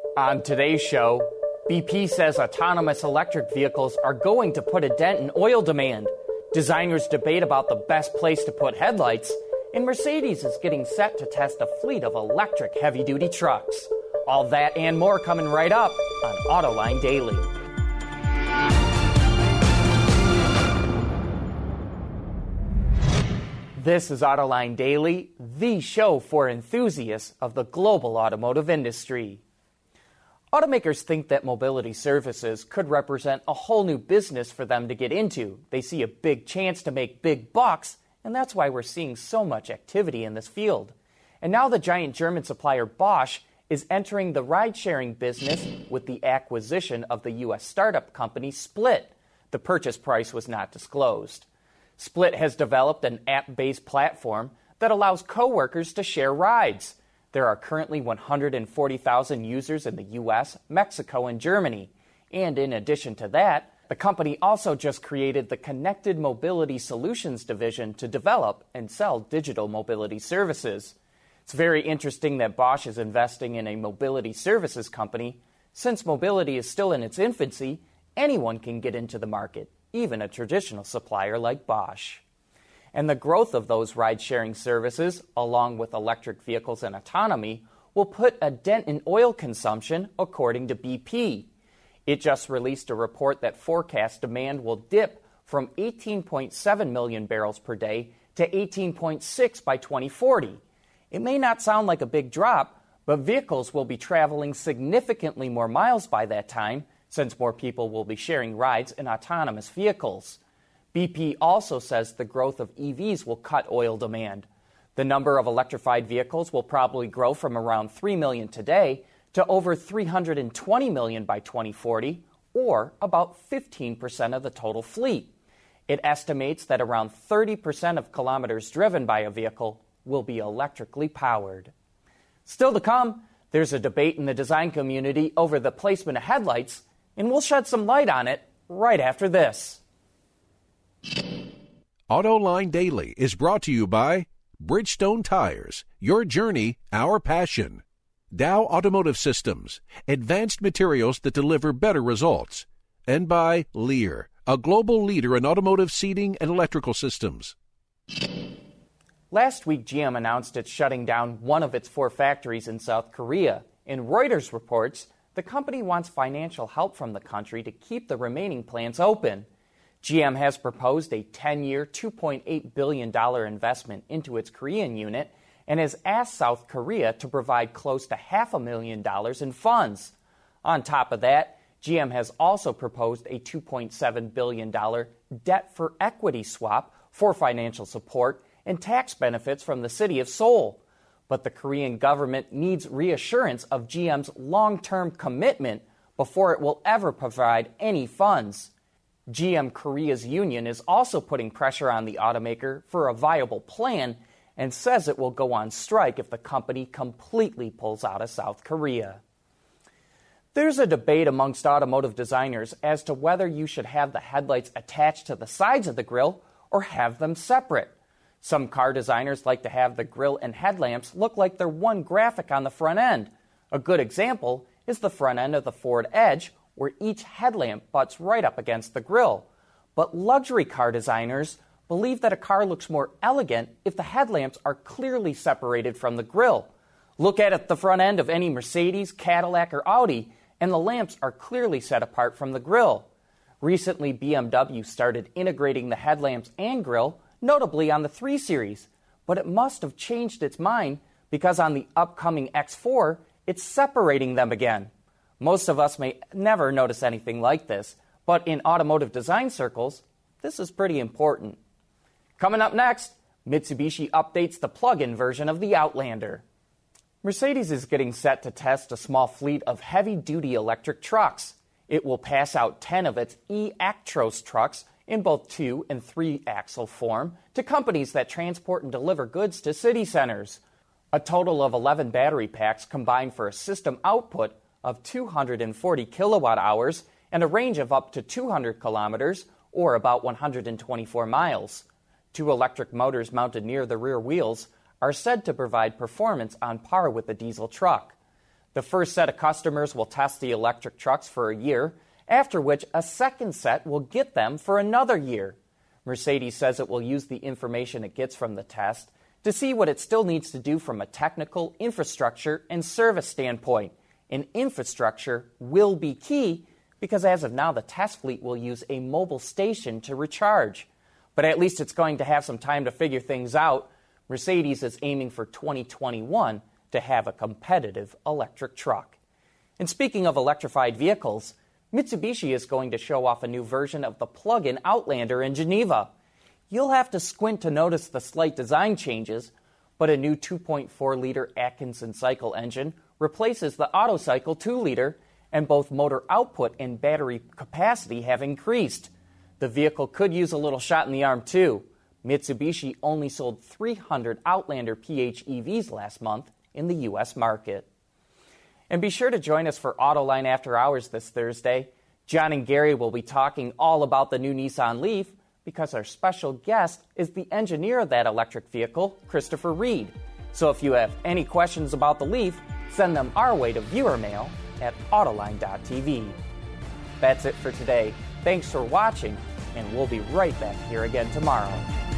On today's show, BP says autonomous electric vehicles are going to put a dent in oil demand. Designers debate about the best place to put headlights, and Mercedes is getting set to test a fleet of electric heavy-duty trucks. All that and more coming right up on Autoline Daily. This is Autoline Daily, the show for enthusiasts of the global automotive industry. Automakers think that mobility services could represent a whole new business for them to get into. They see a big chance to make big bucks, and that's why we're seeing so much activity in this field. And now the giant German supplier Bosch is entering the ride-sharing business with the acquisition of the U.S. startup company Split. The purchase price was not disclosed. Split has developed an app-based platform that allows coworkers to share rides. There are currently 140,000 users in the U.S., Mexico, and Germany. And in addition to that, the company also just created the Connected Mobility Solutions division to develop and sell digital mobility services. It's very interesting that Bosch is investing in a mobility services company. Since mobility is still in its infancy, anyone can get into the market, even a traditional supplier like Bosch. And the growth of those ride-sharing services, along with electric vehicles and autonomy, will put a dent in oil consumption, according to BP. It just released a report that forecasts demand will dip from 18.7 million barrels per day to 18.6 by 2040. It may not sound like a big drop, but vehicles will be traveling significantly more miles by that time, since more people will be sharing rides in autonomous vehicles. BP also says the growth of EVs will cut oil demand. The number of electrified vehicles will probably grow from around 3 million today to over 320 million by 2040, or about 15% of the total fleet. It estimates that around 30% of kilometers driven by a vehicle will be electrically powered. Still to come, there's a debate in the design community over the placement of headlights, and we'll shed some light on it right after this. Autoline Daily is brought to you by Bridgestone Tires, your journey, our passion. Dow Automotive Systems, advanced materials that deliver better results. And by Lear, a global leader in automotive seating and electrical systems. Last week, GM announced it's shutting down one of its 4 factories in South Korea. In Reuters reports, the company wants financial help from the country to keep the remaining plants open. GM has proposed a 10-year, $2.8 billion investment into its Korean unit and has asked South Korea to provide close to $500,000 in funds. On top of that, GM has also proposed a $2.7 billion debt for equity swap for financial support and tax benefits from the city of Seoul. But the Korean government needs reassurance of GM's long-term commitment before it will ever provide any funds. GM Korea's union is also putting pressure on the automaker for a viable plan and says it will go on strike if the company completely pulls out of South Korea. There's a debate amongst automotive designers as to whether you should have the headlights attached to the sides of the grille or have them separate. Some car designers like to have the grille and headlamps look like they're one graphic on the front end. A good example is the front end of the Ford Edge, where each headlamp butts right up against the grille. But luxury car designers believe that a car looks more elegant if the headlamps are clearly separated from the grille. Look at the front end of any Mercedes, Cadillac, or Audi, and the lamps are clearly set apart from the grille. Recently, BMW started integrating the headlamps and grille, notably on the 3 Series, but it must have changed its mind because on the upcoming X4, it's separating them again. Most of us may never notice anything like this, but in automotive design circles, this is pretty important. Coming up next, Mitsubishi updates the plug-in version of the Outlander. Mercedes is getting set to test a small fleet of heavy-duty electric trucks. It will pass out 10 of its e-Actros trucks in both 2- and 3-axle form to companies that transport and deliver goods to city centers. A total of 11 battery packs combine for a system output of 240 kilowatt hours and a range of up to 200 kilometers, or about 124 miles. 2 electric motors mounted near the rear wheels are said to provide performance on par with the diesel truck. The first set of customers will test the electric trucks for a year, after which a second set will get them for another year. Mercedes says it will use the information it gets from the test to see what it still needs to do from a technical, infrastructure, and service standpoint. And infrastructure will be key because as of now, the test fleet will use a mobile station to recharge. But at least it's going to have some time to figure things out. Mercedes is aiming for 2021 to have a competitive electric truck. And speaking of electrified vehicles, Mitsubishi is going to show off a new version of the plug-in Outlander in Geneva. You'll have to squint to notice the slight design changes, but a new 2.4-liter Atkinson cycle engine replaces the Autocycle 2-liter, and both motor output and battery capacity have increased. The vehicle could use a little shot in the arm, too. Mitsubishi only sold 300 Outlander PHEVs last month in the U.S. market. And be sure to join us for Autoline After Hours this Thursday. John and Gary will be talking all about the new Nissan Leaf because our special guest is the engineer of that electric vehicle, Christopher Reed. So if you have any questions about the Leaf, send them our way to viewer mail at Autoline.tv. That's it for today. Thanks for watching, and we'll be right back here again tomorrow.